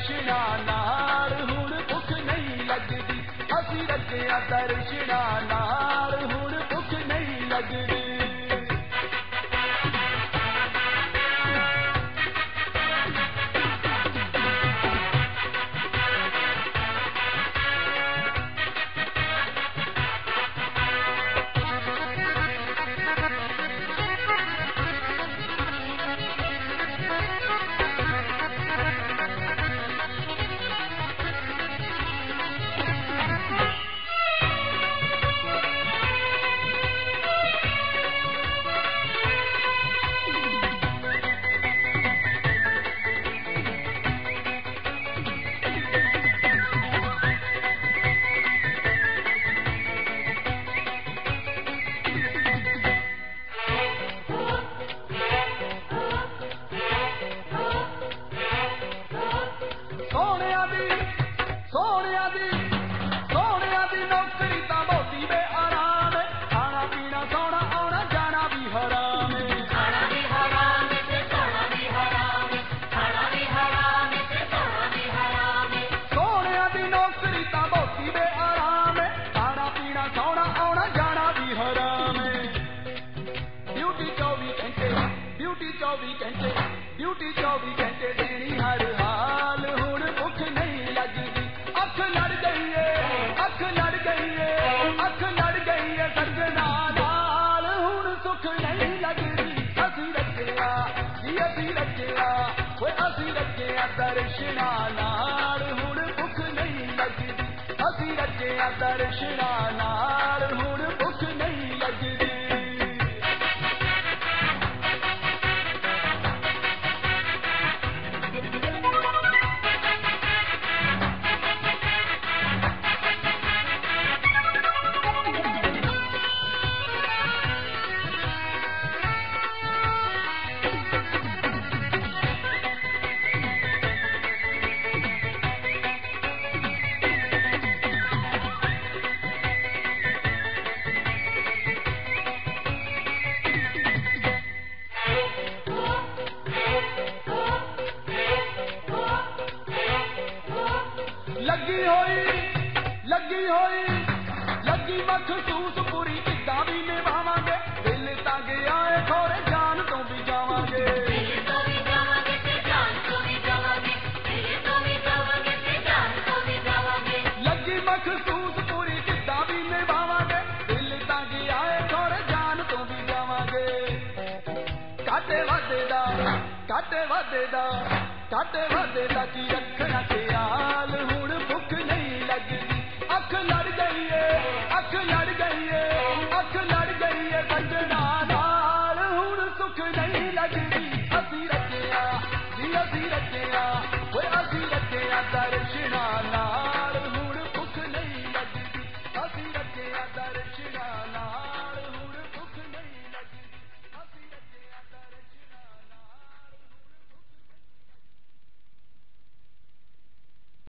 ਦਰਸ਼ਨਾਂ ਨਾਲ ਹੁਣ ਭੁੱਖ ਨਹੀਂ ਲੱਗਦੀ। ਅਸੀਂ ਰੱਜਿਆ ਦਰਸ਼ਨਾਂ ਨਾਲ ਹੁਣ ਭੁੱਖ ਨਹੀਂ ਲੱਗਦੀ। ਸੋਹਣਿਆਂ ਦੀ ਨੌਕਰੀ ਤਾਂ ਬਹੁਤੀ ਬੇਆਰਾਮ ਏ। ਖਾਣਾ ਪੀਣਾ ਸੌਣਾ ਆਉਣਾ ਜਾਣਾ ਵੀ ਹਰਾਮ ਏ। ਖਾਣਾ ਵੀ ਹਰਾਮ ਏ ਤੇ ਸੌਣਾ ਵੀ ਹਰਾਮ ਏ। ਖਾਣਾ ਵੀ ਹਰਾਮ ਏ ਤੇ ਸੌਣਾ ਵੀ ਹਰਾਮ ਏ। ਸੋਹਣਿਆਂ ਦੀ ਨੌਕਰੀ ਤਾਂ ਬਹੁਤੀ ਬੇਆਰਾਮ ਏ। ਖਾਣਾ ਪੀਣਾ ਸੌਣਾ ਆਉਣਾ ਜਾਣਾ ਵੀ ਹਰਾਮ ਏ। ਡਿਊਟੀ 24 ਘੰਟੇ ਡਿਊਟੀ 24 ਘੰਟੇ ਡਿਊਟੀ 24 ਘੰਟੇ ਦੇਣੀ ਹਰ ਹਾਲ ਹੁਣ ਭੁੱਖ ਨਹੀਂ ਲੱਗਦੀ। ਅੱਖ ਲੜ ਗਈ ਏ ਅੱਖ ਲੜ ਗਈ ਏ ਅੱਖ ਲੜ ਗਈ ਏ ਸੱਜਣਾ ਨਾਲ ਹੁਣ ਸੁੱਖ ਨਹੀਂ ਲੱਗਦੀ। ਅਸੀਂ ਰੱਜਿਆ ਜੀ ਅਸੀਂ ਰੱਜਿਆ ਓਏ ਅਸੀਂ ਰੱਜਿਆ ਦਰਸ਼ਨਾਂ ਨਾਲ ਹੁਣ ਭੁੱਖ ਨਹੀਂ ਲੱਗਦੀ। ਅਸੀਂ ਰੱਜਿਆ ਦਰਸ਼ਨਾਂ ਨਾਲ ਹੁਣ ਭੁੱਖ ਨਹੀਂ ਲੱਗਦੀ। ਲੱਗੀ ਮਖਸੂਸ ਪੂਰੀ ਕਿੱਦਾਂ ਵੀ ਨਿਭਾਵਾਂਗੇ। ਦਿਲ ਤਾਂ ਗਿਆ ਏ ਖੋਰੇ ਜਾਨ ਤੋਂ ਵੀ ਜਾਵਾਂਗੇ। ਦਿਲ ਤੋਂ ਵੀ ਜਾਵਾਂਗੇ ਤੇ ਜਾਨ ਤੋਂ ਵੀ ਜਾਵਾਂਗੇ। ਦਿਲ ਤੋਂ ਵੀ ਜਾਵਾਂਗੇ ਤੇ ਜਾਨ ਤੋਂ ਵੀ ਜਾਵਾਂਗੇ। ਲੱਗੀ ਮਖਸੂਸ ਪੂਰੀ ਕਿੱਦਾਂ ਵੀ ਨਿਭਾਵਾਂਗੇ। ਦਿਲ ਤਾਂ ਗਿਆ ਏ ਖੋਰੇ ਜਾਨ ਤੋਂ ਵੀ ਜਾਵਾਂਗੇ। ਘਾਟੇ ਵਾਧੇ ਦਾ ਕੀ